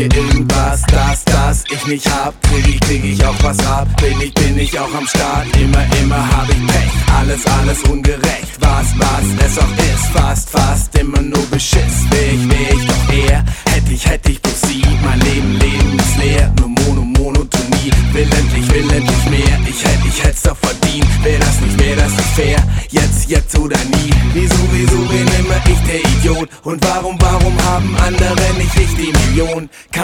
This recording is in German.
Irgendwas, das ich nicht hab, krieg ich auch was ab. Bin ich auch am Start, immer hab ich Pech. Alles ungerecht, was es auch ist. Fast immer nur Beschiss. Wär ich doch eher, hätte ich bloß sie. Mein Leben ist leer, nur Monotonie. Will endlich mehr, ich hätt's doch verdient. Wär das nicht fair, jetzt oder nie. Wieso bin immer ich der Idiot? Und warum haben andere nicht ich die Million?